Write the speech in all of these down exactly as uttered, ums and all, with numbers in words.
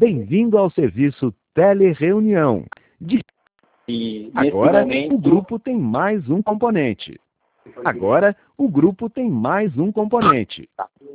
Bem-vindo ao serviço Telereunião. De... E nesse Agora, momento, o grupo tem mais um componente. Agora, o grupo tem mais um componente.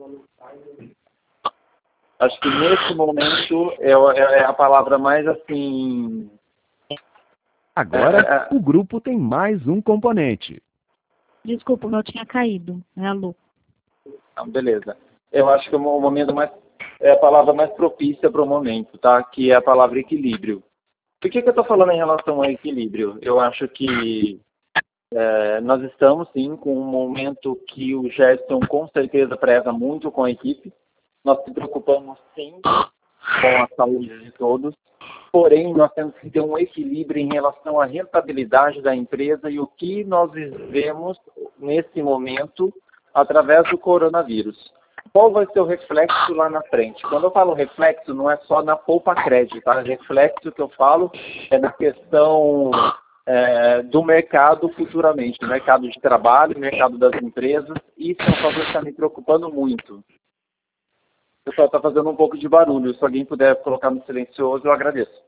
acho que nesse momento é, é a palavra mais assim... Agora, É, é, o grupo tem mais um componente. Desculpa, o meu tinha caído. É a Lu. Não, beleza. Eu acho que o momento mais é a palavra mais propícia para o momento, tá? Que é a palavra equilíbrio. Por que, que eu estou falando em relação ao equilíbrio? Eu acho que é, nós estamos, sim, com um momento que o Gerson, com certeza, preza muito com a equipe. Nós se preocupamos, sim, com a saúde de todos. Porém, nós temos que ter um equilíbrio em relação à rentabilidade da empresa e o que nós vivemos nesse momento através do coronavírus. Qual vai ser o reflexo lá na frente? Quando eu falo reflexo, não é só na poupa crédito, tá? Reflexo que eu falo é na questão é, do mercado futuramente, do mercado de trabalho, mercado das empresas. Isso é um fator que está me preocupando muito. O pessoal está fazendo um pouco de barulho. Se alguém puder colocar no silencioso, eu agradeço.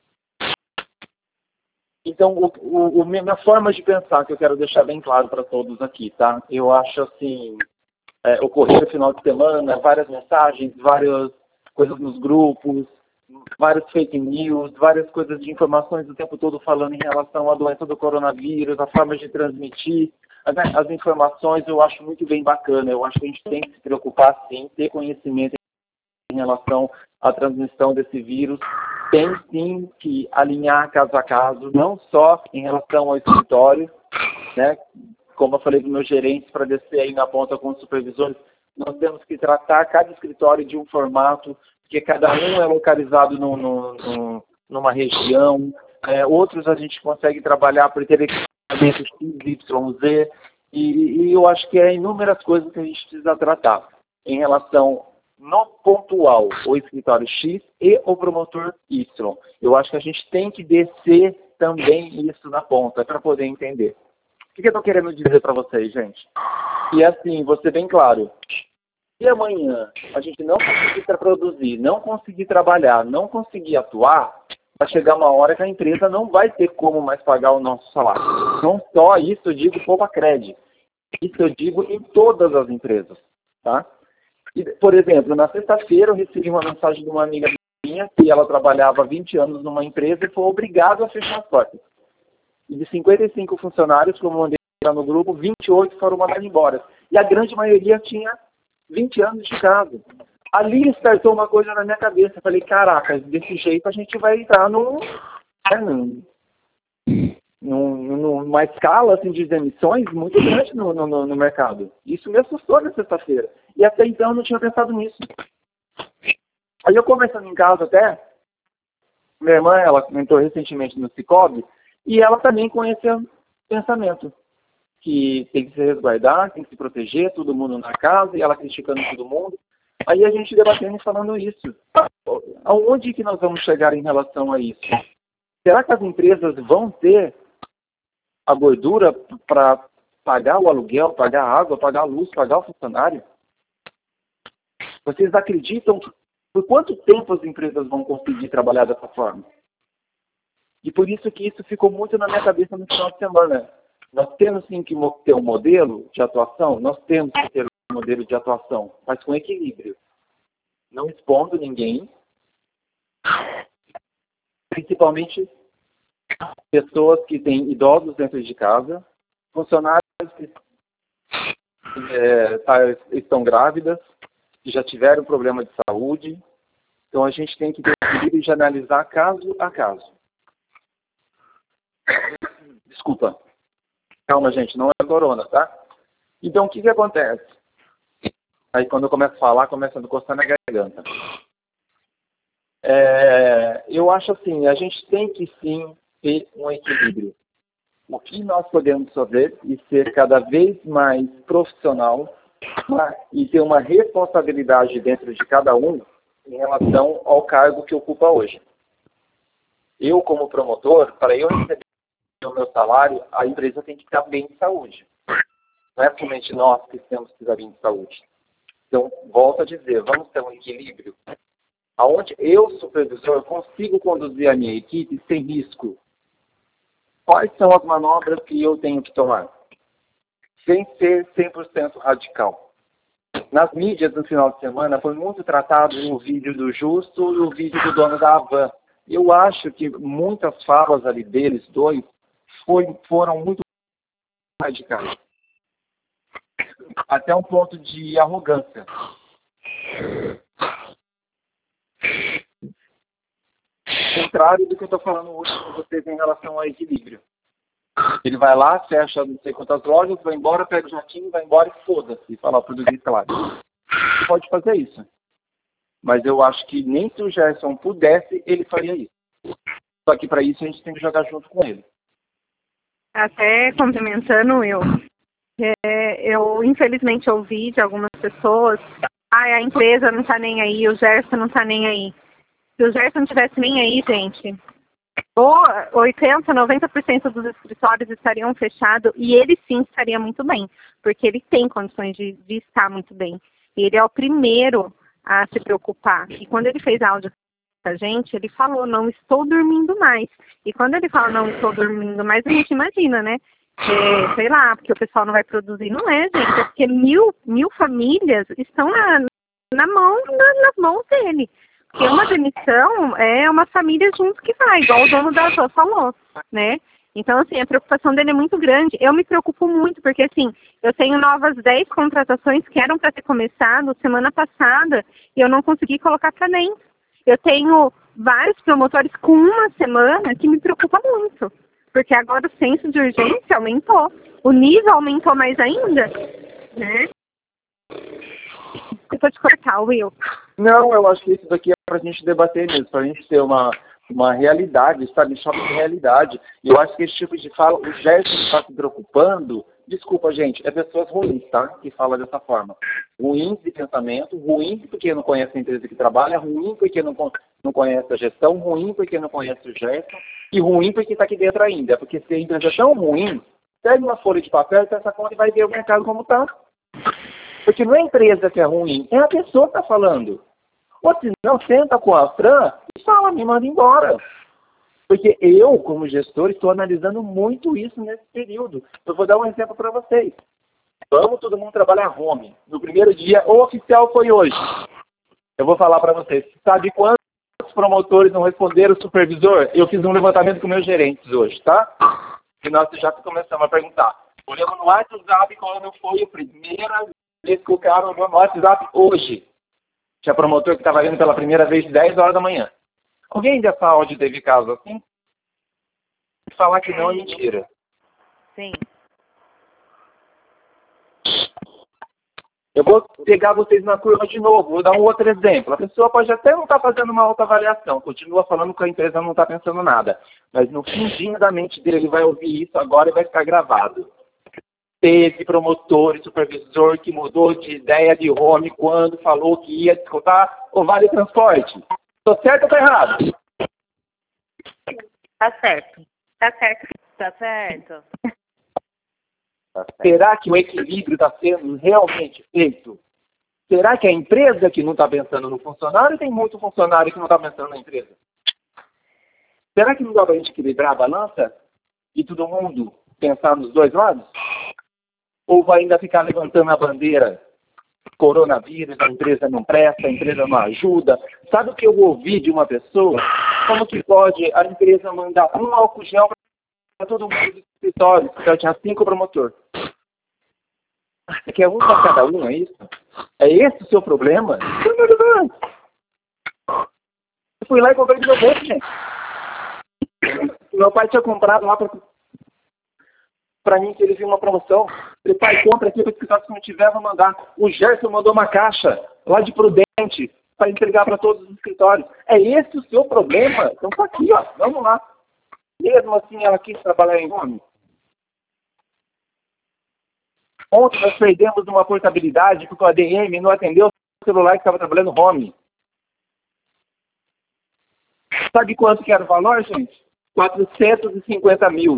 Então, o, o, a minha forma de pensar, que eu quero deixar bem claro para todos aqui, tá? Eu acho assim... É, ocorreu no final de semana, várias mensagens, várias coisas nos grupos, vários fake news, várias coisas de informações o tempo todo falando em relação à doença do coronavírus, a forma de transmitir, as, as informações eu acho muito bem bacana. Eu acho que a gente tem que se preocupar sim, ter conhecimento em relação à transmissão desse vírus. Tem sim que alinhar caso a caso, não só em relação ao escritório, né? Como eu falei para os meus gerentes, para descer aí na ponta com os supervisores, nós temos que tratar cada escritório de um formato, porque cada um é localizado no, no, no, numa região, é, outros a gente consegue trabalhar por ter equipamento X, Y, Z, e, e eu acho que é inúmeras coisas que a gente precisa tratar em relação no pontual, o escritório X e o promotor Y. Eu acho que a gente tem que descer também isso na ponta para poder entender. O que, que eu estou querendo dizer para vocês, gente? E assim, vou ser bem claro. Se amanhã a gente não conseguir produzir, não conseguir trabalhar, não conseguir atuar, vai chegar uma hora que a empresa não vai ter como mais pagar o nosso salário. Não só isso eu digo poupa crédito. Isso eu digo em todas as empresas, tá? E, por exemplo, na sexta-feira eu recebi uma mensagem de uma amiga minha que ela trabalhava há vinte anos numa empresa e foi obrigada a fechar as portas. E de cinquenta e cinco funcionários, como eu mandei lá no grupo, vinte e oito foram mandados embora. E a grande maioria tinha vinte anos de casa. Ali startou uma coisa na minha cabeça. Eu falei, caraca, desse jeito a gente vai entrar num, é, num, num, numa escala assim, de demissões muito grande no, no, no mercado. Isso me assustou na sexta-feira. E até então eu não tinha pensado nisso. Aí eu conversando em casa até, minha irmã, ela entrou recentemente no Cicobi, e ela também conhece o pensamento, que tem que se resguardar, tem que se proteger, todo mundo na casa, e ela criticando todo mundo. Aí a gente debatendo e falando isso. Aonde que nós vamos chegar em relação a isso? Será que as empresas vão ter a gordura para pagar o aluguel, pagar a água, pagar a luz, pagar o funcionário? Vocês acreditam que por quanto tempo as empresas vão conseguir trabalhar dessa forma? E por isso que isso ficou muito na minha cabeça no final de semana. Nós temos sim que ter um modelo de atuação, nós temos que ter um modelo de atuação, mas com equilíbrio. Não expondo ninguém, principalmente pessoas que têm idosos dentro de casa, funcionários que é, tá, estão grávidas, que já tiveram problema de saúde. Então a gente tem que ter equilíbrio de analisar caso a caso. Desculpa. Calma, gente, não é corona, tá? Então, o que que acontece? Aí, quando eu começo a falar, começa a encostar na garganta. É, eu acho assim, a gente tem que, sim, ter um equilíbrio. O que nós podemos fazer e ser cada vez mais profissional, tá? E ter uma responsabilidade dentro de cada um em relação ao cargo que ocupa hoje. Eu, como promotor, para eu receber o meu salário, a empresa tem que estar bem de saúde. Não é somente nós que temos que estar bem de saúde. Então, volto a dizer, vamos ter um equilíbrio. Aonde eu, supervisor, consigo conduzir a minha equipe sem risco. Quais são as manobras que eu tenho que tomar? Sem ser cem por cento radical. Nas mídias no final de semana foi muito tratado o vídeo do Justo e o vídeo do dono da Havan. Eu acho que muitas falas ali deles dois foi, foram muito radicais. Até um ponto de arrogância. Contrário do que eu estou falando hoje com vocês em relação ao equilíbrio. Ele vai lá, fecha não sei quantas lojas, vai embora, pega o jatinho, vai embora e foda-se. E fala o português claro. Você pode fazer isso. Mas eu acho que nem se o Gerson pudesse, ele faria isso. Só que para isso a gente tem que jogar junto com ele. Até complementando, eu, é, eu infelizmente ouvi de algumas pessoas, ah, a empresa não está nem aí, o Gerson não está nem aí. Se o Gerson não estivesse nem aí, gente, ou oitenta, noventa por cento dos escritórios estariam fechados e ele sim estaria muito bem, porque ele tem condições de, de estar muito bem. Ele é o primeiro a se preocupar. E quando ele fez áudio com a gente, ele falou, não estou dormindo mais. E quando ele fala, não estou dormindo mais, a gente imagina, né? É, sei lá, porque o pessoal não vai produzir. Não é, gente, é porque mil, mil famílias estão na, na mão, na, nas mãos dele. Porque uma demissão é uma família junto que vai, igual o dono da Azul falou, né? Então, assim, a preocupação dele é muito grande. Eu me preocupo muito, porque, assim, eu tenho novas dez contratações que eram para ter começado semana passada e eu não consegui colocar para dentro. Eu tenho vários promotores com uma semana que me preocupa muito, porque agora o senso de urgência aumentou. O nível aumentou mais ainda, né? Eu vou te cortar, Will. Não, eu acho que isso daqui é para a gente debater mesmo, para a gente ter uma, uma realidade, sabe? Choque de realidade. E eu acho que esse tipo de fala, o Gerson está se preocupando, desculpa, gente, é pessoas ruins, tá? Que falam dessa forma. Ruins de pensamento, ruim porque não conhece a empresa que trabalha, ruim porque não, não conhece a gestão, ruim porque não conhece o Gerson, e ruim porque está aqui dentro ainda. Porque se a empresa é tão ruim, pega uma folha de papel, pega essa conta e vai ver o mercado como está. Porque não é a empresa que é ruim, é a pessoa que está falando. Ou se não, senta com a Fran e fala, me manda embora. Porque eu, como gestor, estou analisando muito isso nesse período. Eu vou dar um exemplo para vocês. Vamos todo mundo trabalhar home. No primeiro dia, o oficial foi hoje. Eu vou falar para vocês. Sabe quantos promotores não responderam o supervisor? Eu fiz um levantamento com meus gerentes hoje, tá? E nós já começamos a perguntar. Olhamos no WhatsApp quando foi a primeira vez que o cara olhou no WhatsApp hoje. Tinha promotor que estava vindo pela primeira vez dez horas da manhã. Alguém dessa áudio teve caso assim? Falar que não é mentira. Sim. Eu vou pegar vocês na curva de novo, vou dar um outro exemplo. A pessoa pode até não estar fazendo uma autoavaliação, continua falando que a empresa não está pensando nada. Mas no fundinho da mente dele, ele vai ouvir isso agora e vai ficar gravado. Teve promotor e supervisor que mudou de ideia de home quando falou que ia descontar o Vale Transporte. Tô certo ou tô errado? Tá certo. Tá certo. Tá certo. Será que o equilíbrio está sendo realmente feito? Será que a empresa que não está pensando no funcionário tem muito funcionário que não está pensando na empresa? Será que não dá para a gente equilibrar a balança e todo mundo pensar nos dois lados? Ou vai ainda ficar levantando a bandeira coronavírus, a empresa não presta, a empresa não ajuda? Sabe o que eu ouvi de uma pessoa? Como que pode a empresa mandar um álcool gel para todo mundo do escritório, porque ela tinha cinco promotores? Você quer um para cada um, é isso? É esse o seu problema? Eu fui lá e comprei de meu bolso, gente. Meu pai tinha comprado lá para para mim, que ele viu uma promoção. Ele, pai, compra aqui para o escritório, se não tiver, vou mandar. O Gerson mandou uma caixa lá de Prudente para entregar para todos os escritórios. É esse o seu problema? Então tá aqui, ó. Vamos lá. Mesmo assim, ela quis trabalhar em home. Ontem nós perdemos uma portabilidade porque o A D M não atendeu o celular que estava trabalhando home. Sabe quanto que era o valor, gente? quatrocentos e cinquenta mil.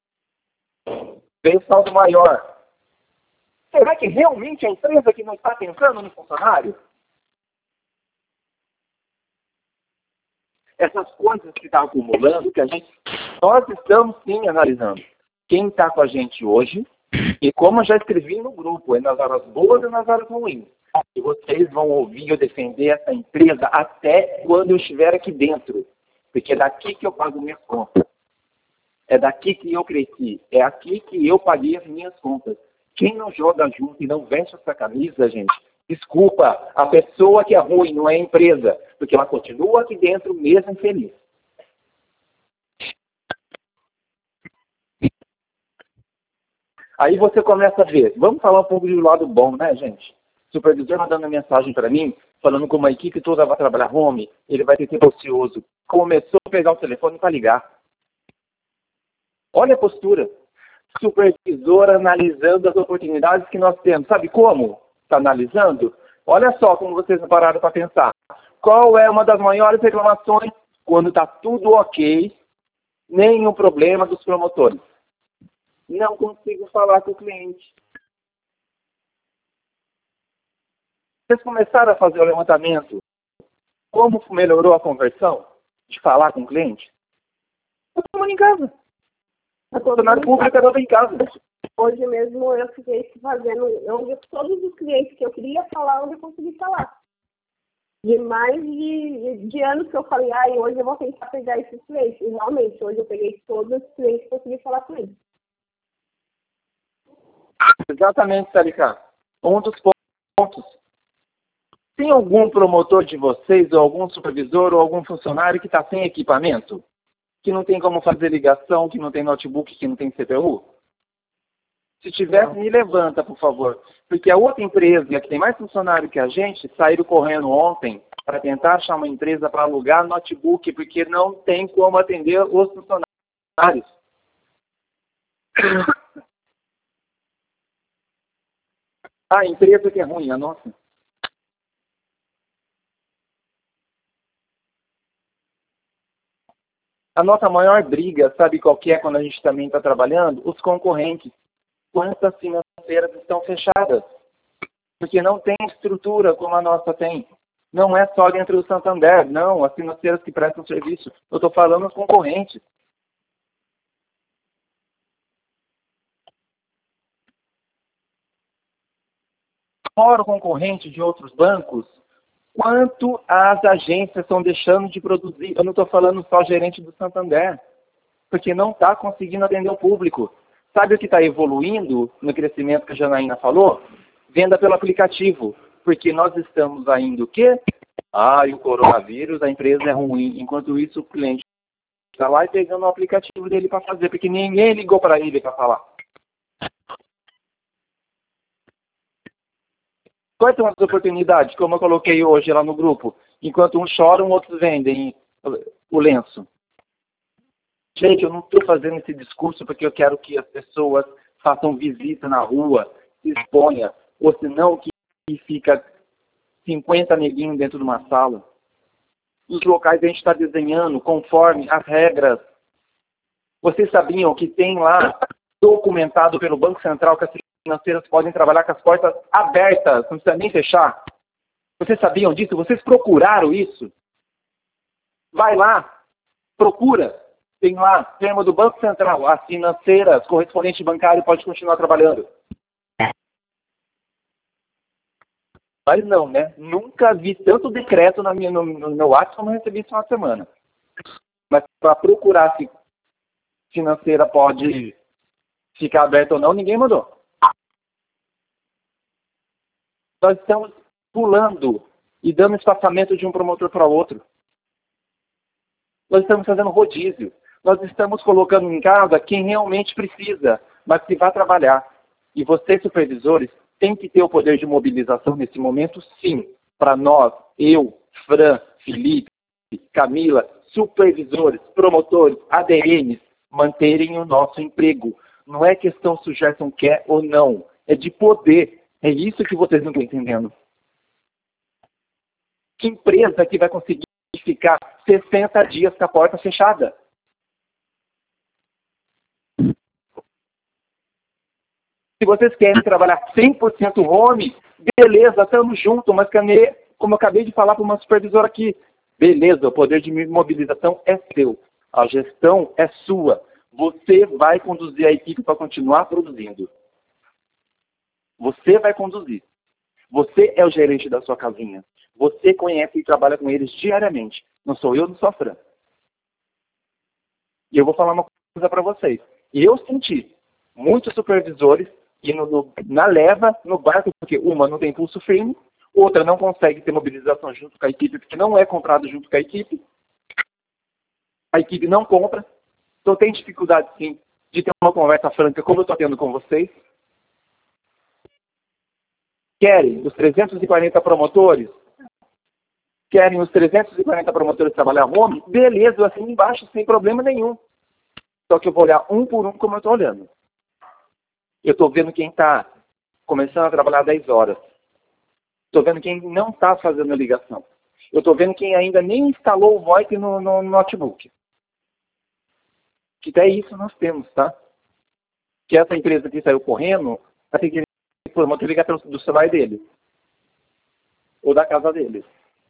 Veio saldo maior. Será que realmente a empresa que não está pensando no funcionário? Essas coisas que estão acumulando, que a gente, nós estamos sim analisando. Quem está com a gente hoje, e como eu já escrevi no grupo, é nas horas boas e nas horas ruins. E vocês vão ouvir eu defender essa empresa até quando eu estiver aqui dentro. Porque é daqui que eu pago minhas contas. É daqui que eu cresci. É aqui que eu paguei as minhas contas. Quem não joga junto e não veste essa camisa, gente, desculpa, a pessoa que é ruim não é a empresa. Porque ela continua aqui dentro mesmo infeliz. Aí você começa a ver. Vamos falar um pouco do lado bom, né, gente? O supervisor mandando mensagem para mim, falando com uma equipe toda vai trabalhar home, ele vai ter tempo ocioso. Começou a pegar o telefone para ligar. Olha a postura. Supervisor analisando as oportunidades que nós temos. Sabe como? Está analisando? Olha só como vocês não pararam para pensar. Qual é uma das maiores reclamações quando está tudo ok, nenhum problema dos promotores? Não consigo falar com o cliente. Vocês começaram a fazer o levantamento. Como melhorou a conversão de falar com o cliente? Eu estou em casa. A funcionária pública estava em casa. Hoje mesmo eu fiquei fazendo, eu vi todos os clientes que eu queria falar, onde eu consegui falar. De mais de, de anos que eu falei, ah, hoje eu vou tentar pegar esses clientes. E realmente, hoje eu peguei todos os clientes e consegui falar com eles. Exatamente, Sarika. Um dos pontos. Tem algum promotor de vocês, ou algum supervisor, ou algum funcionário que está sem equipamento? Que não tem como fazer ligação, que não tem notebook, que não tem C P U? Se tivesse, me levanta, por favor. Porque a outra empresa, que tem mais funcionário que a gente, saíram correndo ontem para tentar achar uma empresa para alugar notebook, porque não tem como atender os funcionários. A empresa que é ruim, a nossa. A nossa maior briga, sabe qual que é quando a gente também está trabalhando? Os concorrentes. Quantas financeiras estão fechadas? Porque não tem estrutura como a nossa tem. Não é só dentro do Santander, não. As financeiras que prestam serviço. Eu estou falando os concorrentes. Fora o concorrente de outros bancos, quanto as agências estão deixando de produzir? Eu não estou falando só gerente do Santander, porque não está conseguindo atender o público. Sabe o que está evoluindo no crescimento que a Janaína falou? Venda pelo aplicativo. Porque nós estamos ainda o quê? Ah, e o coronavírus, a empresa é ruim. Enquanto isso, o cliente está lá e pegando o aplicativo dele para fazer, porque ninguém ligou para ele para falar. Quais são as oportunidades, como eu coloquei hoje lá no grupo? Enquanto uns choram, outros vendem o lenço. Gente, eu não estou fazendo esse discurso porque eu quero que as pessoas façam visita na rua, se exponha, ou senão que fica cinquenta neguinhos dentro de uma sala. Os locais a gente está desenhando conforme as regras. Vocês sabiam que tem lá, documentado pelo Banco Central, que as financeiras podem trabalhar com as portas abertas, não precisa nem fechar? Vocês sabiam disso? Vocês procuraram isso? Vai lá, procura. Tem lá, termo do Banco Central, as financeiras, correspondente bancário pode continuar trabalhando. Mas não, né? Nunca vi tanto decreto na minha, no, no meu WhatsApp como eu recebi isso uma semana. Mas para procurar se financeira pode ficar aberta ou não, ninguém mandou. Nós estamos pulando e dando espaçamento de um promotor para outro. Nós estamos fazendo rodízio. Nós estamos colocando em casa quem realmente precisa, mas que vai trabalhar. E vocês, supervisores, têm que ter o poder de mobilização nesse momento, sim. Para nós, eu, Fran, Felipe, Camila, supervisores, promotores, A D Ns, manterem o nosso emprego. Não é questão se o Gerson quer ou não. É de poder. É isso que vocês não estão entendendo. Que empresa que vai conseguir ficar sessenta dias com a porta fechada? Se vocês querem trabalhar cem por cento home, beleza, estamos juntos, mas como eu acabei de falar para uma supervisora aqui, Beleza, o poder de mobilização é seu. A gestão é sua. Você vai conduzir a equipe para continuar produzindo. Você vai conduzir. Você é o gerente da sua casinha. Você conhece e trabalha com eles diariamente. Não sou eu, não sou a Fran. E eu vou falar uma coisa para vocês. E eu senti muitos supervisores indo no, na leva, no barco, porque uma não tem pulso firme, outra não consegue ter mobilização junto com a equipe, porque não é comprado junto com a equipe. A equipe não compra. Então tem dificuldade, sim, de ter uma conversa franca, como eu estou tendo com vocês. Querem os trezentos e quarenta promotores? Querem os trezentos e quarenta promotores trabalhar home? Beleza, eu assino embaixo, sem problema nenhum. Só que eu vou olhar um por um como eu estou olhando. Eu estou vendo quem está começando a trabalhar dez horas. Estou vendo quem não está fazendo a ligação. Eu estou vendo quem ainda nem instalou o VoIP no, no, no notebook. Que até isso nós temos, tá? Que essa empresa que saiu correndo, vai ter que promotor ligar do celular dele. Ou da casa dele.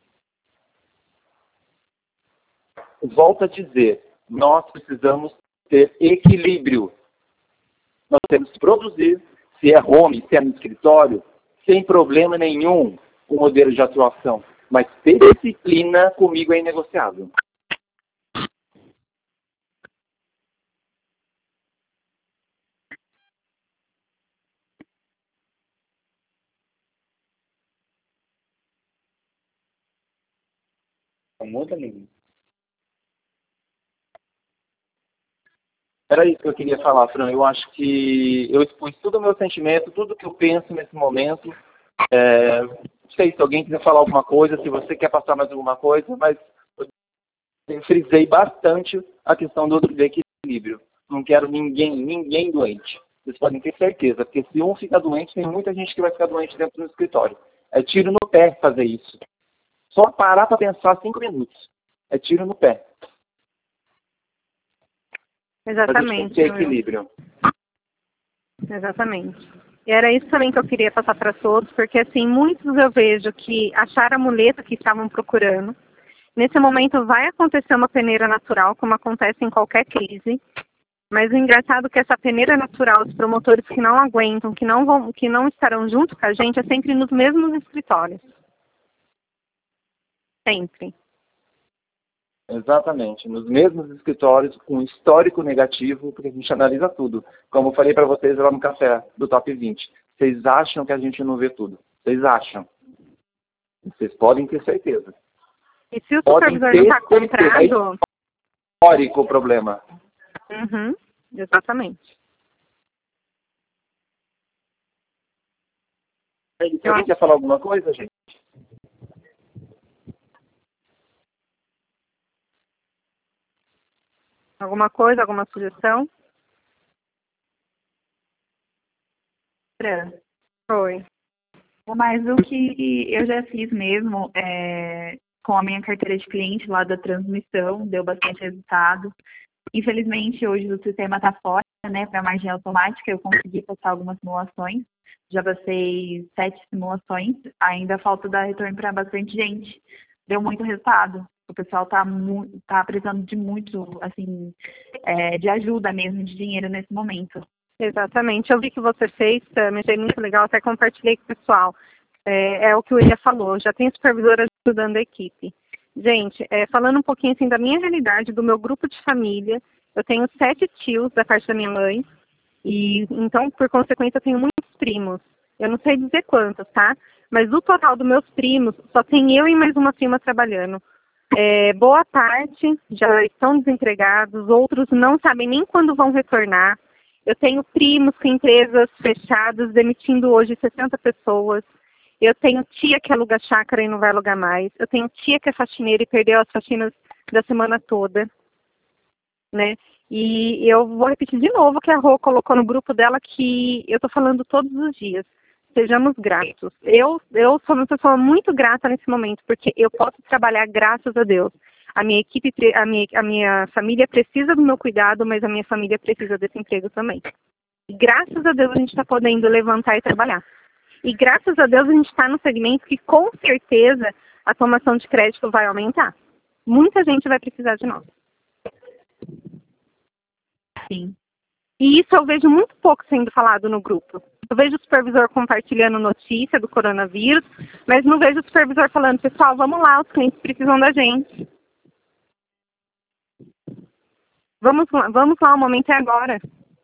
Volto a dizer, nós precisamos ter equilíbrio. Nós temos que produzir, se é home, se é no escritório, sem problema nenhum o modelo de atuação. Mas ter disciplina comigo é inegociável. Não muda nenhum. Era isso que eu queria falar, Fran. Eu acho que eu expus todo o meu sentimento, tudo que eu penso nesse momento. É, não sei se alguém quiser falar alguma coisa, se você quer passar mais alguma coisa, mas eu frisei bastante a questão do, do equilíbrio. Não quero ninguém, ninguém doente. Vocês podem ter certeza, porque se um ficar doente, tem muita gente que vai ficar doente dentro do escritório. É tiro no pé fazer isso. Só parar para pensar cinco minutos. É tiro no pé. Exatamente. Tem que ter equilíbrio. Exatamente. E era isso também que eu queria passar para todos, porque assim, muitos eu vejo que acharam a muleta que estavam procurando. Nesse momento vai acontecer uma peneira natural, como acontece em qualquer crise. Mas o engraçado é que essa peneira natural, os promotores que não aguentam, que não, vão, que não estarão junto com a gente, é sempre nos mesmos escritórios. Sempre. Exatamente, nos mesmos escritórios, com histórico negativo, porque a gente analisa tudo. Como eu falei para vocês lá no café do Top vinte. Vocês acham que a gente não vê tudo. Vocês acham. Vocês podem ter certeza. E se o supervisor não está comprado... É histórico o problema. Uhum, exatamente. Alguém quer falar alguma coisa, gente? Alguma coisa, alguma sugestão? Fran. Oi. Mas o que eu já fiz mesmo é, com a minha carteira de cliente lá da transmissão, deu bastante resultado. Infelizmente, hoje o sistema está fora, né, para a margem automática, eu consegui passar algumas simulações. Já passei sete simulações, ainda falta dar retorno para bastante gente. Deu muito resultado. O pessoal está tá precisando de muito, assim, é, de ajuda mesmo, de dinheiro nesse momento. Exatamente. Eu vi que você fez, me achei muito legal, até compartilhei com o pessoal. É, é o que o William falou, já tem supervisora ajudando a equipe. Gente, é, falando um pouquinho assim da minha realidade, do meu grupo de família, eu tenho sete tios da parte da minha mãe, e então, por consequência, eu tenho muitos primos. Eu não sei dizer quantos, tá? Mas do total dos meus primos, só tem eu e mais uma prima trabalhando. É, boa parte já estão desempregados, outros não sabem nem quando vão retornar. Eu tenho primos com empresas fechadas, demitindo hoje sessenta pessoas. Eu tenho tia que aluga chácara e não vai alugar mais. Eu tenho tia que é faxineira e perdeu as faxinas da semana toda, né? E eu vou repetir de novo o que a Rô colocou no grupo dela, que eu estou falando todos os dias. Sejamos gratos. Eu, eu sou uma pessoa muito grata nesse momento, porque eu posso trabalhar graças a Deus. A minha equipe, a minha, a minha família precisa do meu cuidado, mas a minha família precisa desse emprego também. E graças a Deus a gente está podendo levantar e trabalhar. E graças a Deus a gente está no segmento que com certeza a tomação de crédito vai aumentar. Muita gente vai precisar de nós. Sim. E isso eu vejo muito pouco sendo falado no grupo. Eu vejo o supervisor compartilhando notícia do coronavírus, mas não vejo o supervisor falando, pessoal, vamos lá, os clientes precisam da gente. Vamos lá, vamos lá, o momento é agora.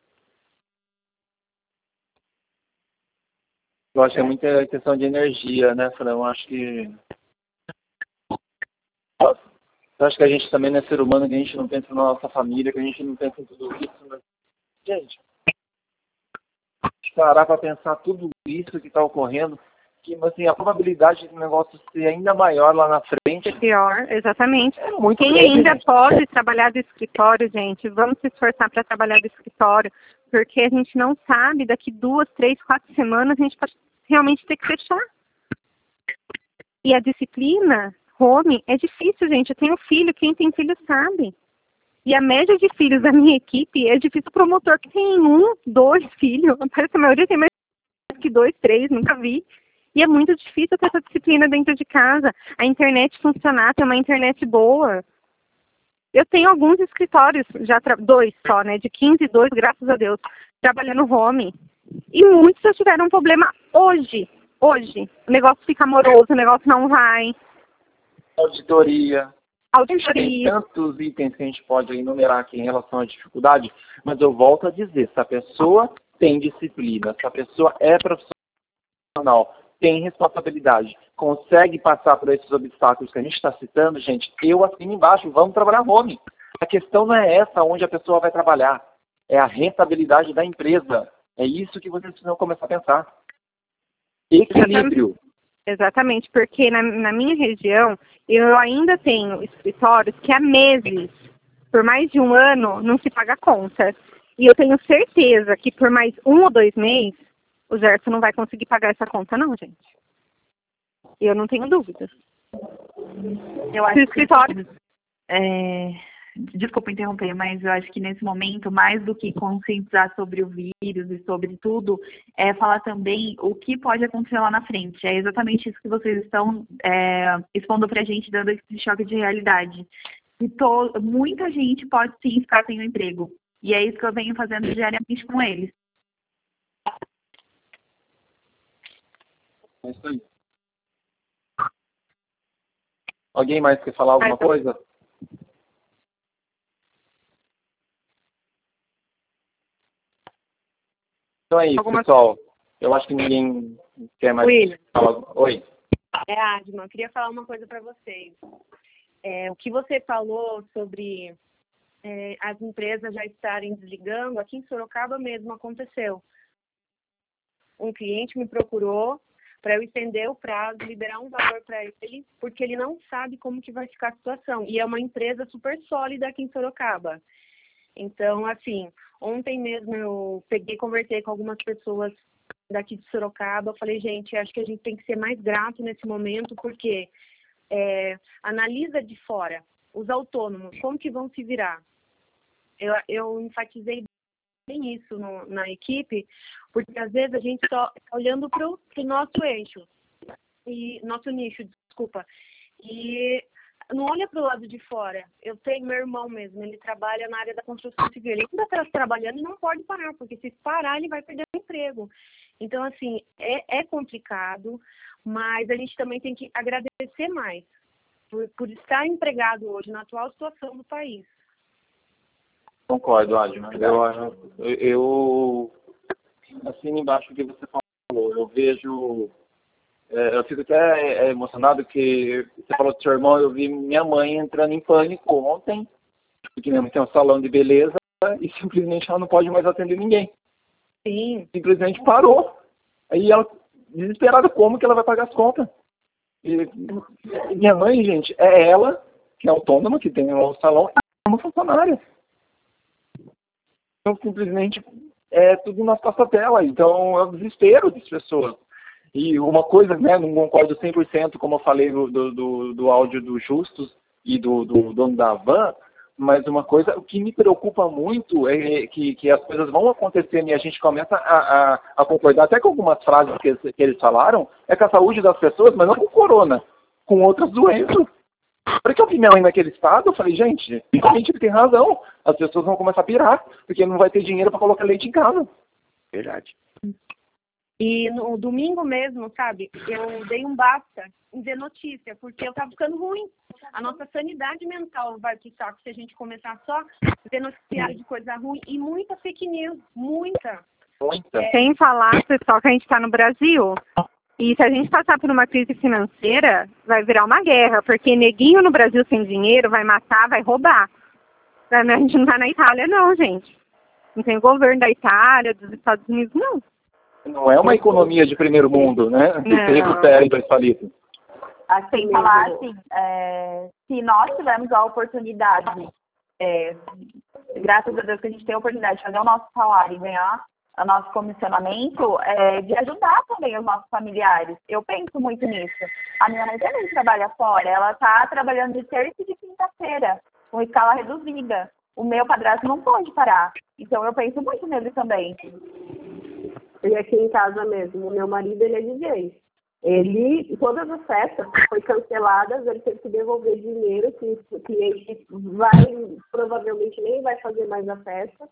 Eu acho que é muita questão de energia, né, Fran? Eu acho que... Eu acho que a gente também não é ser humano, que a gente não pensa na nossa família, que a gente não pensa em tudo isso. Né? Gente, parar para pensar tudo isso que está ocorrendo, que assim, a probabilidade do negócio ser ainda maior lá na frente... É pior, exatamente. É muito Quem grande, ainda gente. pode trabalhar do escritório, gente, vamos se esforçar para trabalhar do escritório, porque a gente não sabe, daqui duas, três, quatro semanas, a gente pode realmente ter que fechar. E a disciplina home é difícil, gente. Eu tenho filho, quem tem filho sabe. E a média de filhos da minha equipe é difícil. O promotor que tem um, dois filhos, parece que a maioria tem mais que dois, três, nunca vi. E é muito difícil ter essa disciplina dentro de casa. A internet funcionar, ter uma internet boa. Eu tenho alguns escritórios, já tra... dois só, né? De quinze, dois, graças a Deus, trabalhando home. E muitos já tiveram um problema hoje. Hoje. O negócio fica amoroso, o negócio não vai. Auditoria. Tem Auditoria. tantos itens que a gente pode enumerar aqui em relação à dificuldade, mas eu volto a dizer, se a pessoa tem disciplina, se a pessoa é profissional, tem responsabilidade, consegue passar por esses obstáculos que a gente está citando, gente, eu assino embaixo, vamos trabalhar home. A questão não é essa onde a pessoa vai trabalhar, é a rentabilidade da empresa. É isso que vocês precisam começar a pensar. Equilíbrio. Exatamente, porque na, na minha região, eu ainda tenho escritórios que há meses, por mais de um ano, não se paga conta. E eu tenho certeza que por mais um ou dois meses, o Gerson não vai conseguir pagar essa conta não, gente. Eu não tenho dúvidas. Eu acho que escritório... É... Desculpa interromper, mas eu acho que nesse momento, mais do que conscientizar sobre o vírus e sobre tudo, é falar também o que pode acontecer lá na frente. É exatamente isso que vocês estão é, expondo pra gente, dando esse choque de realidade. E to... muita gente pode sim ficar sem o emprego. E é isso que eu venho fazendo diariamente com eles. É isso aí. Alguém mais quer falar alguma coisa? Então é isso, Alguma... pessoal. Eu acho que ninguém quer mais William. falar. Oi. É, Adma, eu queria falar uma coisa para vocês. É, o que você falou sobre é, as empresas já estarem desligando, aqui em Sorocaba mesmo aconteceu. Um cliente me procurou para eu estender o prazo, liberar um valor para ele, porque ele não sabe como que vai ficar a situação. E é uma empresa super sólida aqui em Sorocaba. Então, assim, ontem mesmo eu peguei, conversei com algumas pessoas daqui de Sorocaba, eu falei, gente, acho que a gente tem que ser mais grato nesse momento, porque é, analisa de fora, os autônomos, como que vão se virar? Eu, eu enfatizei bem isso no, na equipe, porque às vezes a gente está olhando para o nosso eixo, e nosso nicho, desculpa, e não olha para o lado de fora. Eu tenho meu irmão mesmo, ele trabalha na área da construção civil. Ele ainda está trabalhando e não pode parar, porque se parar ele vai perder o emprego. Então, assim, é, é complicado, mas a gente também tem que agradecer mais por, por estar empregado hoje na atual situação do país. Concordo, Adma. Eu, eu, eu assino embaixo o que você falou. Eu vejo... Eu fico até emocionado que você falou do seu irmão, eu vi minha mãe entrando em pânico ontem, porque minha mãe tem um salão de beleza e simplesmente ela não pode mais atender ninguém. Sim. Simplesmente parou. Aí ela, desesperada, como que ela vai pagar as contas? E minha mãe, gente, é ela, que é autônoma, que tem um salão, é uma funcionária. Então, simplesmente, é tudo nas passadelas. Então, é o desespero das pessoas. E uma coisa, né, não concordo cem por cento, como eu falei do, do, do áudio do Justus e do, do dono da van, mas uma coisa, o que me preocupa muito é que, que as coisas vão acontecendo e a gente começa a, a, a concordar até com algumas frases que, que eles falaram, é com a saúde das pessoas, mas não com corona, com outras doenças. Porque eu vi minha mãe naquele estado, eu falei, gente, realmente ele tem razão. As pessoas vão começar a pirar, porque não vai ter dinheiro para colocar leite em casa. Verdade. E no domingo mesmo, sabe, eu dei um basta em ver notícia, porque eu tava ficando ruim. A nossa sanidade mental vai pro saco se a gente começar só a ver noticiário de coisa ruim e muita fake news, muita. Muita. É. Sem falar, pessoal, que a gente está no Brasil. E se a gente passar por uma crise financeira, vai virar uma guerra, porque neguinho no Brasil sem dinheiro vai matar, vai roubar. A gente não tá na Itália, não, gente. Não tem governo da Itália, dos Estados Unidos, não. Não é uma economia de primeiro mundo, né? Que se recupera em dois palitos. Sem falar assim, é, se nós tivermos a oportunidade, é, graças a Deus que a gente tem a oportunidade de fazer o nosso salário e ganhar o nosso comissionamento, é, de ajudar também os nossos familiares. Eu penso muito nisso. A minha mãe também trabalha fora, ela está trabalhando de terça e de quinta-feira, com escala reduzida. O meu padrasto não pode parar. Então eu penso muito nele também. E aqui em casa mesmo, o meu marido, ele é D J. Ele, todas as festas foram canceladas, ele teve que devolver dinheiro, que o cliente vai, provavelmente nem vai fazer mais a festa.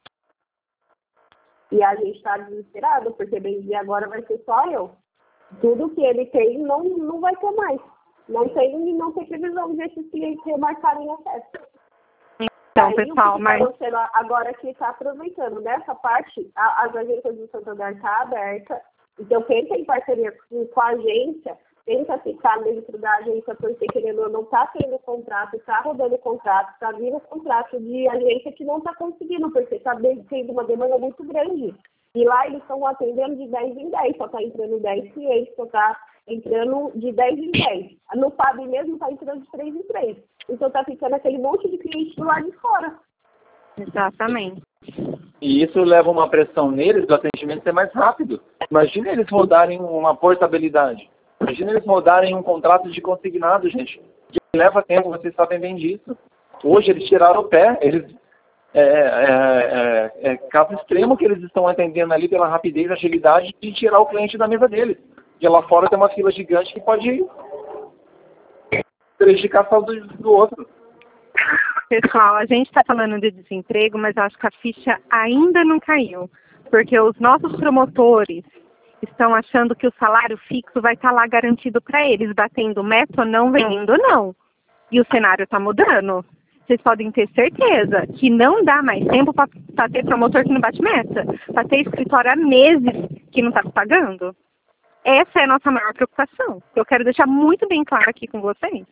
E a gente está desesperado, porque bem dia agora vai ser só eu. Tudo que ele tem não, não vai ter mais. Não tem, não tem previsão de esses clientes remarcarem a festa. Então, aí, pessoal, mas... Agora que está aproveitando dessa parte, a, as agências do Santander estão abertas. Então, quem tem parceria com, com a agência, tenta ficar dentro da agência, porque querendo ou não está tendo contrato, está rodando contrato, está vindo contrato de agência que não está conseguindo, porque está tendo uma demanda muito grande. E lá eles estão atendendo de dez em dez, só está entrando dez clientes, só está entrando de dez em dez. No F A B mesmo está entrando de três em três. Então está ficando aquele monte de cliente do lado de fora. Exatamente. E isso leva uma pressão neles do atendimento ser mais rápido. Imagina eles rodarem uma portabilidade. Imagina eles rodarem um contrato de consignado, gente. Que leva tempo, vocês sabem bem disso. Hoje eles tiraram o pé, eles... É, é, é, é caso extremo que eles estão atendendo ali pela rapidez e agilidade de tirar o cliente da mesa deles. E lá fora tem uma fila gigante que pode prejudicar a saúde do outro. Pessoal, a gente está falando de desemprego, mas eu acho que a ficha ainda não caiu. Porque os nossos promotores estão achando que o salário fixo vai estar lá garantido para eles, batendo meta ou não, vendendo não. E o cenário está mudando. Vocês podem ter certeza que não dá mais tempo para ter promotor que não bate meta, para ter escritório há meses que não está pagando. Essa é a nossa maior preocupação. Eu quero deixar muito bem claro aqui com vocês.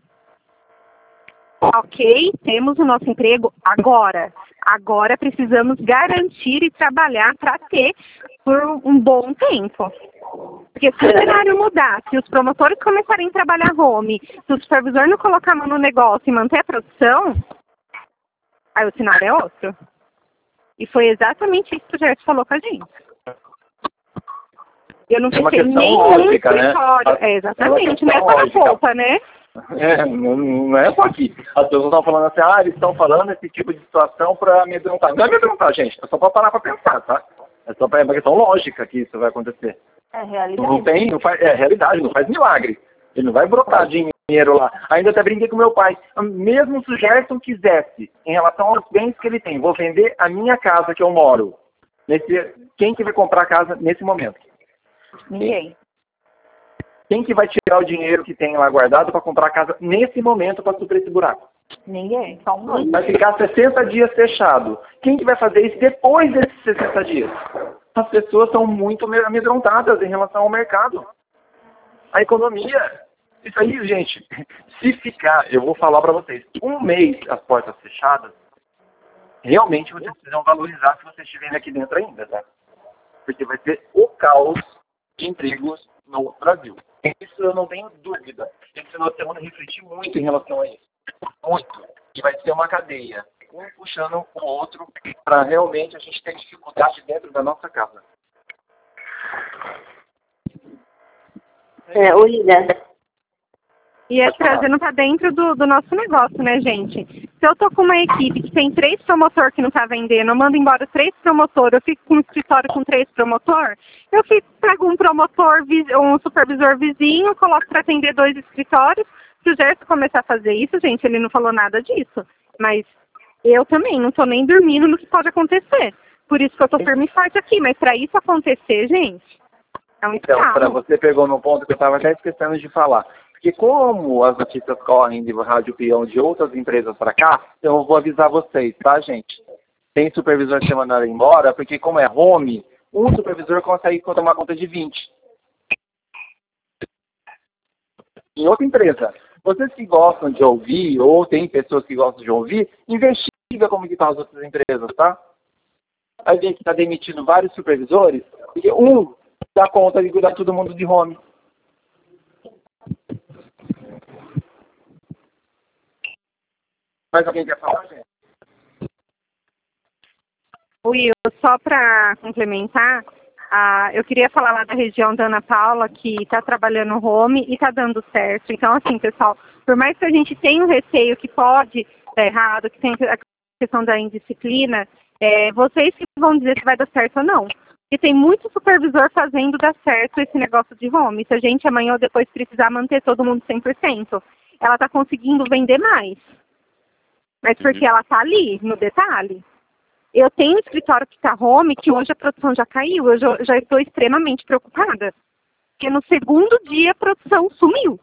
Ok, temos o nosso emprego agora. Agora precisamos garantir e trabalhar para ter por um bom tempo. Porque se o cenário mudar, se os promotores começarem a trabalhar home, se o supervisor não colocar a mão no negócio e manter a produção, aí o cenário é outro. E foi exatamente isso que o Gerson falou com a gente. Eu não fechei é nenhum lógica, escritório. Né? É, exatamente, não é só na polpa, né? É, não, não é só aqui. As pessoas estão falando assim, ah, eles estão falando esse tipo de situação para amedrontar. Não é amedrontar, gente, é só para parar para pensar, tá? É só para uma questão lógica que isso vai acontecer. É realidade. Não tem, não faz, é realidade, não faz milagre. Ele não vai brotar dinheiro lá. Ainda até brinquei com meu pai. Mesmo se o Gerson quisesse, em relação aos bens que ele tem, vou vender a minha casa que eu moro. Nesse, quem que vai comprar a casa nesse momento? Ninguém. Quem que vai tirar o dinheiro que tem lá guardado para comprar a casa nesse momento para suprir esse buraco? Ninguém. Só um dois. Vai ficar sessenta dias fechado. Quem que vai fazer isso depois desses sessenta dias? As pessoas estão muito amedrontadas em relação ao mercado. A economia. Isso aí, gente, se ficar, eu vou falar para vocês, um mês as portas fechadas, realmente vocês precisam valorizar se vocês estiverem aqui dentro ainda, tá? Porque vai ser o caos de empregos no Brasil. Isso eu não tenho dúvida. Esse final de semana refletir muito em relação a isso. Muito. E vai ser uma cadeia. Um puxando o outro para realmente a gente ter dificuldade dentro da nossa casa. É, Olívia. E é trazendo para dentro do, do nosso negócio, né, gente? Se eu tô com uma equipe que tem três promotores que não tá vendendo, eu mando embora três promotores, eu fico com um escritório com três promotores, eu fico, pego um promotor, um supervisor vizinho, coloco para atender dois escritórios, Se o Gerson começar a fazer isso, gente, ele não falou nada disso. Mas eu também não tô nem dormindo no que pode acontecer. Por isso que eu tô firme e forte aqui. Mas para isso acontecer, gente, é um Então, escalo. para você pegou no ponto que eu estava até esquecendo de falar. Porque como as notícias correm de Rádio Peão de outras empresas para cá, eu vou avisar vocês, tá, gente? Tem supervisor que você mandar embora, porque como é home, um supervisor consegue tomar conta de vinte. Em outra empresa, vocês que gostam de ouvir, ou tem pessoas que gostam de ouvir, investiga como que estão as outras empresas, tá? Aí vem que está demitindo vários supervisores, e um dá conta de cuidar de todo mundo de home. Mais alguém quer falar, gente? Will, só para complementar, ah, eu queria falar lá da região da Ana Paula, que está trabalhando home e está dando certo. Então, assim, pessoal, por mais que a gente tenha um receio que pode dar errado, que tem a questão da indisciplina, é, vocês que vão dizer se vai dar certo ou não. Porque tem muito supervisor fazendo dar certo esse negócio de home. Se a gente amanhã ou depois precisar manter todo mundo cem por cento, ela está conseguindo vender mais. Mas porque ela está ali, no detalhe. Eu tenho um escritório que está home, que hoje a produção já caiu. Eu já, já estou extremamente preocupada. Porque no segundo dia a produção sumiu.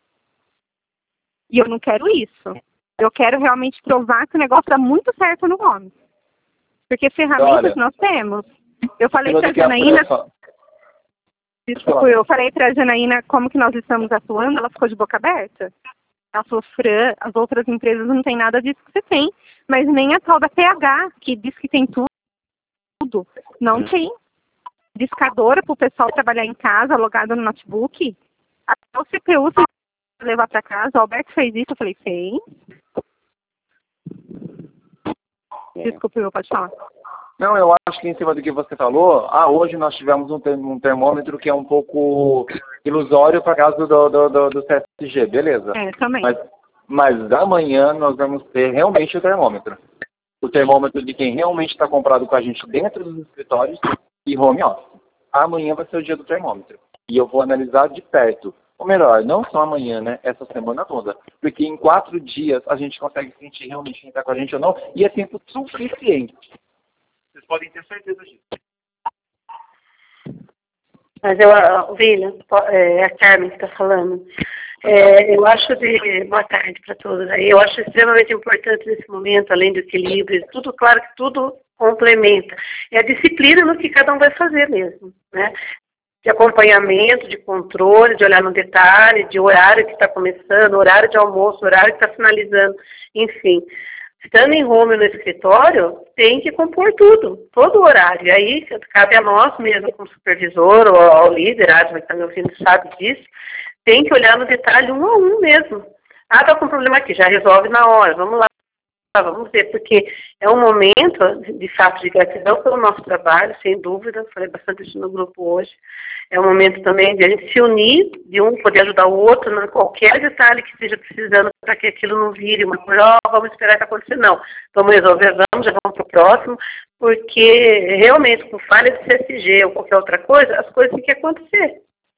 E eu não quero isso. Eu quero realmente provar que o negócio dá muito certo no home. Porque ferramentas Olha, nós temos. Eu falei eu para a vou ligar Janaína... pra ela. Desculpa, eu falei para a Janaína como que nós estamos atuando, ela ficou de boca aberta. Ela falou, Fran, as outras empresas não tem nada disso que você tem, mas nem a tal da P H, que diz que tem tudo, não tem. Discadora para o pessoal trabalhar em casa, logado no notebook. Até o C P U você levar para casa, o Alberto fez isso, eu falei, tem. Desculpa, eu pode falar. Não, eu acho que em cima do que você falou, ah, hoje nós tivemos um, term um termômetro que é um pouco ilusório por causa do, do, do, do C S G, beleza. É, também. Mas, mas amanhã nós vamos ter realmente o termômetro. O termômetro de quem realmente está comprado com a gente dentro dos escritórios e home office. Amanhã vai ser o dia do termômetro. E eu vou analisar de perto. Ou melhor, não só amanhã, né? Essa semana toda. Porque em quatro dias a gente consegue sentir realmente quem está com a gente ou não. E é tempo suficiente. Vocês podem ter certeza disso. Mas eu, William, é a Carmen que está falando. É, eu acho de... Boa tarde para todos. Eu acho extremamente importante nesse momento, além do equilíbrio, tudo, claro que tudo complementa. É a disciplina no que cada um vai fazer mesmo, né? De acompanhamento, de controle, de olhar no detalhe, de horário que está começando, horário de almoço, horário que está finalizando, enfim. Estando em home no escritório, tem que compor tudo, todo o horário. E aí, cabe a nós mesmo, como supervisor ou ao líder, a Adma que está me ouvindo sabe disso, tem que olhar no detalhe um a um mesmo. Ah, está com problema aqui, já resolve na hora, vamos lá, vamos ver, porque é um momento, de fato, de gratidão pelo nosso trabalho, sem dúvida, falei bastante isso no grupo hoje. É um momento também de a gente se unir, de um poder ajudar o outro, em qualquer detalhe que esteja precisando para que aquilo não vire uma coisa, oh, vamos esperar que aconteça. Não, vamos resolver, vamos, já vamos para o próximo, porque realmente com falha de C S G ou qualquer outra coisa, as coisas têm que acontecer.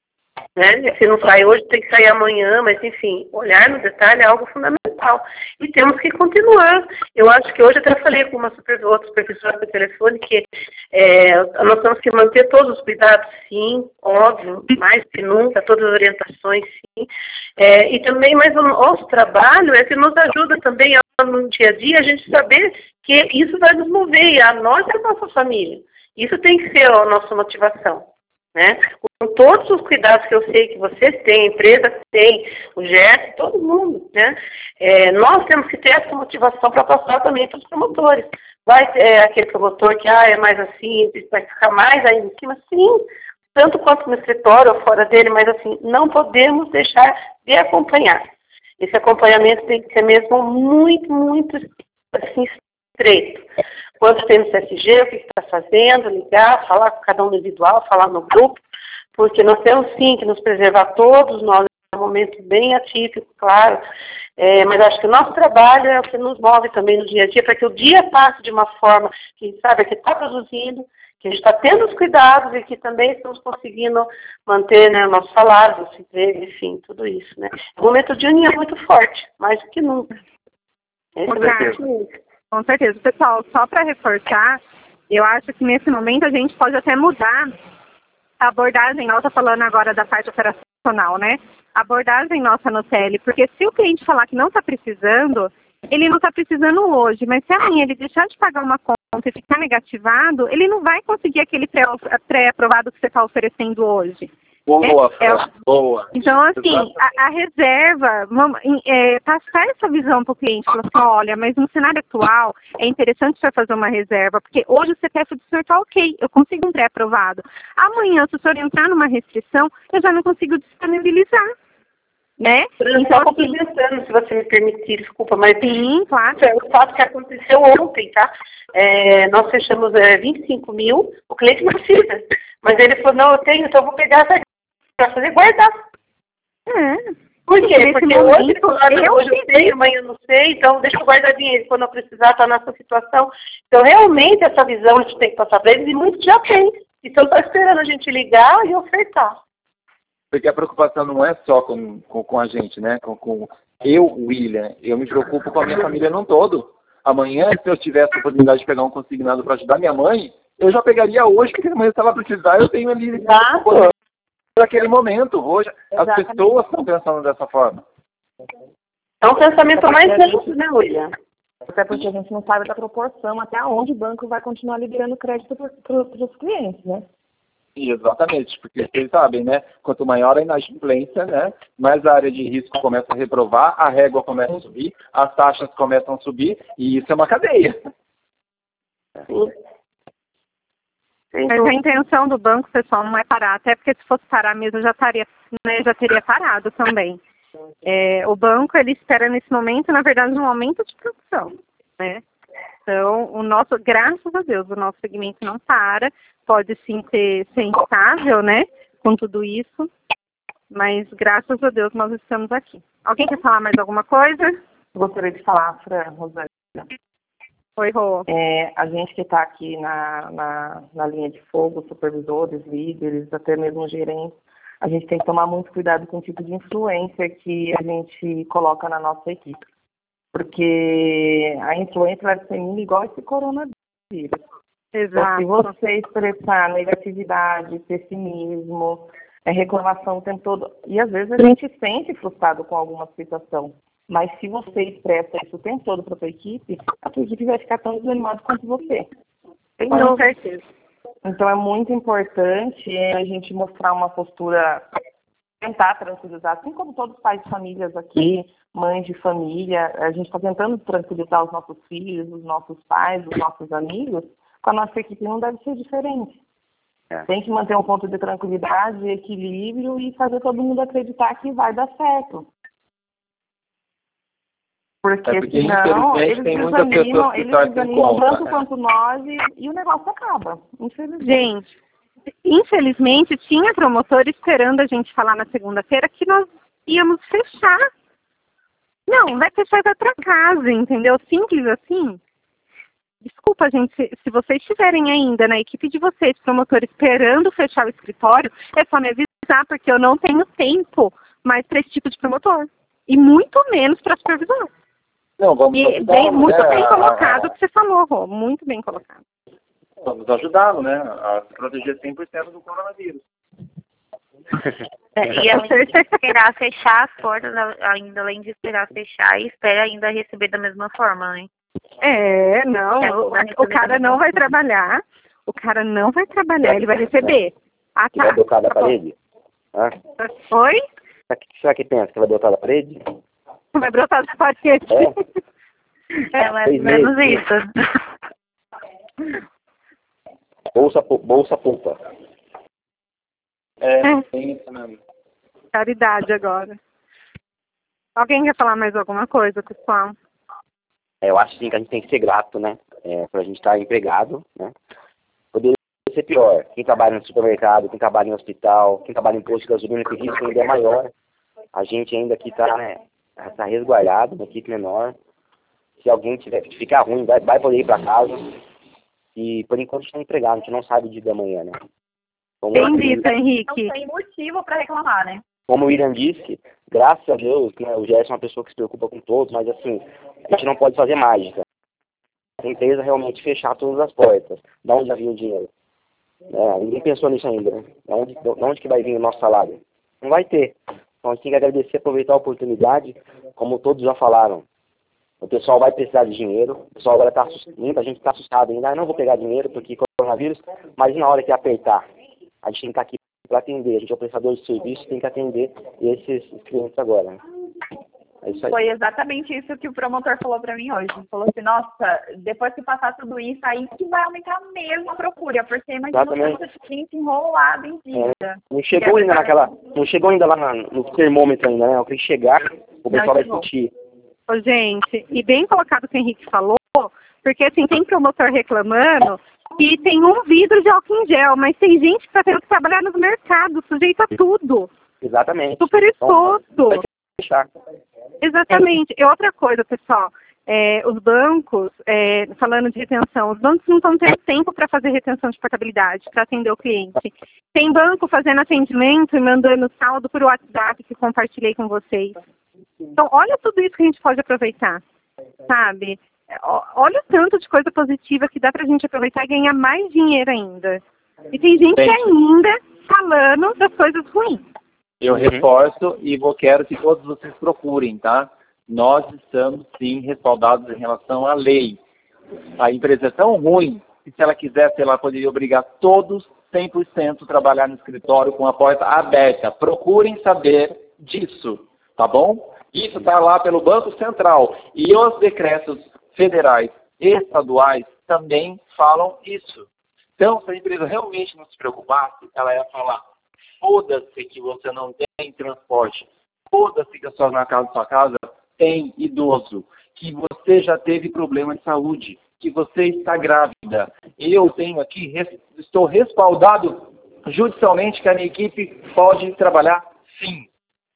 Né? Se não sai hoje, tem que sair amanhã, mas enfim, olhar no detalhe é algo fundamental. E temos que continuar. Eu acho que hoje até falei com uma super, outra supervisora por telefone que é, nós temos que manter todos os cuidados, sim, óbvio, mais que nunca, todas as orientações, sim. É, e também, mas o nosso trabalho é que nos ajuda também no dia a dia a gente saber que isso vai nos mover, e a nós e a nossa família. Isso tem que ser a nossa motivação. Né? Com todos os cuidados que eu sei que vocês têm, a empresa tem, o Gerson, todo mundo, né? É, nós temos que ter essa motivação para passar também para os promotores. Vai ter é, aquele promotor que ah, é mais assim, vai ficar mais aí em cima, sim, tanto quanto no escritório ou fora dele, mas assim, não podemos deixar de acompanhar. Esse acompanhamento tem que ser mesmo muito, muito assim, estreito. Quanto tem no C S G, o que está fazendo, ligar, falar com cada um individual, falar no grupo, porque nós temos sim que nos preservar todos nós, é um momento bem atípico, claro, é, mas acho que o nosso trabalho é o que nos move também no dia a dia, para que o dia passe de uma forma que sabe que está produzindo, que a gente está tendo os cuidados e que também estamos conseguindo manter, né, o nosso salário, nosso emprego, enfim, tudo isso, né. É um momento de união muito forte, mais do que nunca. Esse Com é o meu certeza. sentimento. Com certeza. Pessoal, só para reforçar, eu acho que nesse momento a gente pode até mudar a abordagem. Ela está falando agora da parte operacional, né? A abordagem nossa no T L, porque se o cliente falar que não está precisando, ele não está precisando hoje, mas se amanhã ele deixar de pagar uma conta e ficar negativado, ele não vai conseguir aquele pré- pré-aprovado que você está oferecendo hoje. Boa, É, Fran, é, boa. Então, assim, a, a reserva, vamos, é, passar essa visão para o cliente, falar assim, olha, mas no cenário atual é interessante você fazer uma reserva, porque hoje o C P F do senhor está ok, eu consigo um pré-aprovado. Amanhã, se o senhor entrar numa restrição, eu já não consigo disponibilizar, né? Fran, Então, só assim, complementando, se você me permitir, desculpa, mas sim, claro. é o fato que aconteceu ontem, tá? É, nós fechamos é, vinte e cinco mil, o cliente não precisa, mas ele falou, não, eu tenho, então eu vou pegar essa para fazer guardar. É. Por quê? Nesse Porque momento, hoje, claro, eu hoje eu sei, amanhã eu não sei, então deixa eu guardar dinheiro quando eu precisar, estar nessa situação. Então, realmente, essa visão a gente tem que passar para eles, e muitos já têm. Então, estão esperando a gente ligar e ofertar. Porque a preocupação não é só com, com, com a gente, né? Com, com eu, William, eu me preocupo com a minha família num todo. Amanhã, se eu tivesse a oportunidade de pegar um consignado para ajudar minha mãe, eu já pegaria hoje, porque amanhã se ela precisar, eu tenho ali Exato. naquele momento. Hoje, Exatamente. as pessoas estão pensando dessa forma. É um pensamento mais amplo, né, William? Até porque a gente não sabe da proporção até onde o banco vai continuar liberando crédito para os clientes, né? Exatamente, porque vocês sabem, né? Quanto maior a inadimplência, né? Mais a área de risco começa a reprovar, a régua começa a subir, as taxas começam a subir, e isso é uma cadeia. Sim. Mas a intenção do banco, pessoal, não é parar, até porque se fosse parar mesmo, já, estaria, né, já teria parado também. É, o banco, ele espera nesse momento, na verdade, um aumento de produção, né? Então, o nosso, graças a Deus, o nosso segmento não para, pode sim ter, ser instável, né, com tudo isso, mas graças a Deus nós estamos aqui. Alguém quer falar mais alguma coisa? Gostaria de falar, Fran, Rosângela. Oi, Rô. É, a gente que está aqui na, na, na linha de fogo, supervisores, líderes, até mesmo gerentes, a gente tem que tomar muito cuidado com o tipo de influência que a gente coloca na nossa equipe. Porque a influência vai ser mínima igual esse coronavírus. Exato. Se você expressar negatividade, pessimismo, é, reclamação o tempo todo, e às vezes a gente se sente frustrado com alguma situação. Mas se você expressa isso o tempo todo para a sua equipe, a sua equipe vai ficar tão desanimada quanto você. Com certeza. Então é muito importante a gente mostrar uma postura, tentar tranquilizar, assim como todos os pais de famílias aqui, mães de família, a gente está tentando tranquilizar os nossos filhos, os nossos pais, os nossos amigos, com a nossa equipe não deve ser diferente. É. Tem que manter um ponto de tranquilidade, equilíbrio e fazer todo mundo acreditar que vai dar certo. Porque, é porque senão, eles tem desanimam, que eles desanimam conta, tanto né? quanto nós e, e o negócio acaba, infelizmente. Gente, infelizmente tinha promotor esperando a gente falar na segunda-feira que nós íamos fechar. Não, vai fechar e vai para casa, entendeu? Simples assim. Desculpa, gente, se, se vocês estiverem ainda na equipe de vocês, promotor, esperando fechar o escritório, é só me avisar, porque eu não tenho tempo mais para esse tipo de promotor. E muito menos para supervisor. Não, vamos e ajudar, bem, muito né, bem colocado a, o que você falou, Rô. Muito bem colocado. Vamos ajudá-lo, né? A se proteger cem por cento do coronavírus. É, e além de esperar fechar as portas, ainda além de esperar fechar, e espera ainda receber da mesma forma, né? É, não, é, o, o cara não vai trabalhar, o cara não vai trabalhar, ele vai receber. Ah, tá. Vai brotar da Tá bom. parede? Ah, Oi? será que, será que pensa que vai brotar da parede? Vai brotar da parede. É, É mais ou menos isso. Bolsa, bolsa pulpa. É, É. tem isso mesmo. Caridade agora. Alguém quer falar mais alguma coisa, pessoal? É, eu acho sim que a gente tem que ser grato, né? É, pra gente estar empregado, né? Poderia ser pior. Quem trabalha no supermercado, quem trabalha em hospital, quem trabalha em posto de gasolina, que o risco ainda é maior. A gente ainda aqui tá, né? Tá resguardado, uma equipe menor. Se alguém tiver que ficar ruim, vai, vai poder ir para casa. E por enquanto a gente está empregado, a gente não sabe o dia da manhã, né? Como Bem visto, Henrique. Não tem motivo para reclamar, né? Como o William disse, graças a Deus, né, o Gerson é uma pessoa que se preocupa com todos, mas assim, a gente não pode fazer mágica. A empresa realmente fechar todas as portas. Da onde vai vir o dinheiro? É, ninguém pensou nisso ainda, né? Da onde, da onde que vai vir o nosso salário? Não vai ter. Então a gente tem que agradecer, aproveitar a oportunidade, como todos já falaram. O pessoal vai precisar de dinheiro, o pessoal agora está assustado, muita gente está assustada ainda, ah, não vou pegar dinheiro porque coronavírus, mas na hora que apertar, a gente tem que estar aqui para atender, a gente é o prestador de serviço, tem que atender esses clientes agora. Né? É isso aí. Foi exatamente isso que o promotor falou para mim hoje. Ele falou assim, nossa, depois que passar tudo isso, aí que vai aumentar mesmo a procura, porque imagina o tanto de cliente enrolado em vida. É. Não chegou ainda naquela, não chegou ainda lá na, no termômetro ainda, né? O que chegar, o pessoal vai sentir. Ô, gente, e bem colocado o que o Henrique falou, porque assim, tem promotor reclamando que tem um vidro de álcool em gel, mas tem gente que está tendo que trabalhar no mercado, sujeito a tudo. Exatamente. Super exposto. Então, fechar. Exatamente. E outra coisa, pessoal, é, os bancos, é, falando de retenção, os bancos não estão tendo tempo para fazer retenção de portabilidade, para atender o cliente. Tem banco fazendo atendimento e mandando saldo por WhatsApp que compartilhei com vocês. Então, olha tudo isso que a gente pode aproveitar, sabe? Olha o tanto de coisa positiva que dá pra gente aproveitar e ganhar mais dinheiro ainda. E tem gente Bem, ainda falando das coisas ruins. Eu reforço e vou quero que todos vocês procurem, tá? Nós estamos, sim, respaldados em relação à lei. A empresa é tão ruim que se ela quisesse, ela poderia obrigar todos cem por cento a trabalhar no escritório com a porta aberta. Procurem saber disso, tá bom? Isso está lá pelo Banco Central. E os decretos federais e estaduais também falam isso. Então, se a empresa realmente não se preocupasse, ela ia falar, foda-se que você não tem transporte, foda-se que a sua, na casa da sua casa tem idoso, que você já teve problema de saúde, que você está grávida. Eu tenho aqui, estou respaldado judicialmente que a minha equipe pode trabalhar sim.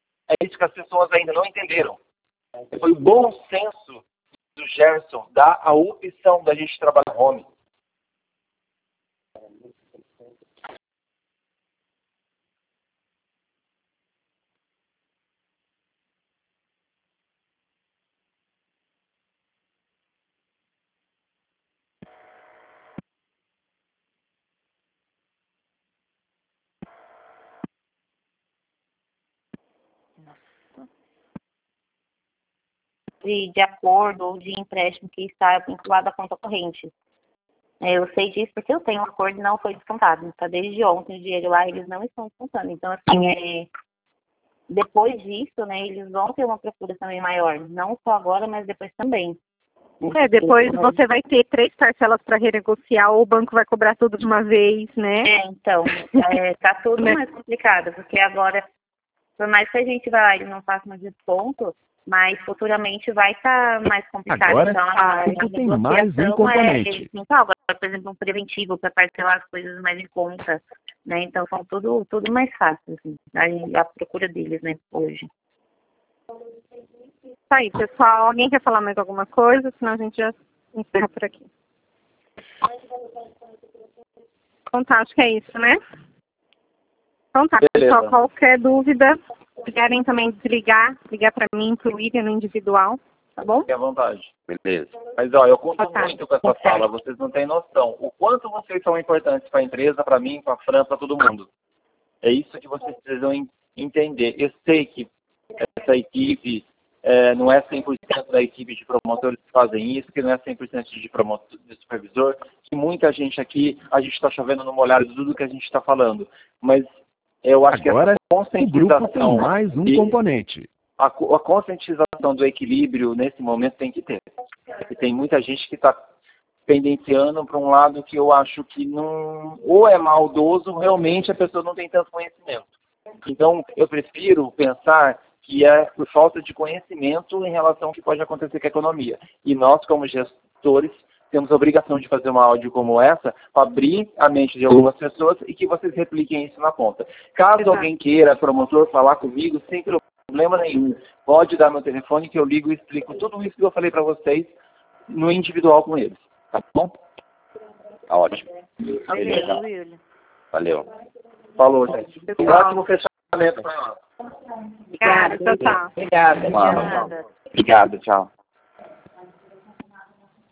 É isso que as pessoas ainda não entenderam. Foi o bom senso do Gerson dar a opção da gente trabalhar home. De, de acordo ou de empréstimo que está vinculado à conta corrente. É, eu sei disso porque eu tenho um acordo e não foi descontado. Está desde ontem o dinheiro lá, eles não estão descontando. Então, assim, é, depois disso, né, eles vão ter uma procura também maior. Não só agora, mas depois também. É, depois você vai ter três parcelas para renegociar ou o banco vai cobrar tudo de uma vez, né? É, então, é, tá tudo mais complicado, porque agora, por mais que a gente vá e não faça um desconto, mas futuramente vai estar tá mais complicado. Agora, então, a, a tem mais um componente. É, então, agora, por exemplo, um preventivo para parcelar as coisas mais em conta, né? Então, são tudo, tudo mais fácil, assim, a, a procura deles, né, hoje. Tá aí, pessoal. Alguém quer falar mais alguma coisa? Senão a gente já encerra por aqui. Então tá, acho que é isso, né? Então tá, Beleza. pessoal. Qualquer dúvida, se querem também desligar, ligar para mim, pro William no individual, tá bom? Fique à vontade. Beleza. Mas, ó, eu conto tá. muito com essa fala. Vocês não têm noção. O quanto vocês são importantes para a empresa, para mim, para a Fran, para todo mundo. É isso que vocês precisam entender. Eu sei que essa equipe é, não é cem por cento da equipe de promotores que fazem isso, que não é cem por cento de, promotor, de supervisor, que muita gente aqui, a gente está chovendo no molhado de tudo que a gente está falando. Mas eu acho Agora, que essa conscientização... o grupo tem mais um e componente. A, a conscientização do equilíbrio, nesse momento, tem que ter. E tem muita gente que está pendenciando para um lado que eu acho que não... Ou é maldoso, realmente a pessoa não tem tanto conhecimento. Então, eu prefiro pensar que é por falta de conhecimento em relação ao que pode acontecer com a economia. E nós, como gestores, temos a obrigação de fazer uma áudio como essa para abrir a mente de algumas pessoas e que vocês repliquem isso na ponta. Caso Exato. alguém queira, promotor, falar comigo, sem problema nenhum, pode dar meu telefone que eu ligo e explico tudo isso que eu falei para vocês no individual com eles. Tá bom? Tá ótimo. Ok, Beleza. Will. Valeu. Falou, gente. Um ótimo fechamento para nós. Obrigada, tchau, tchau. Obrigada. Obrigada. Obrigado, tchau.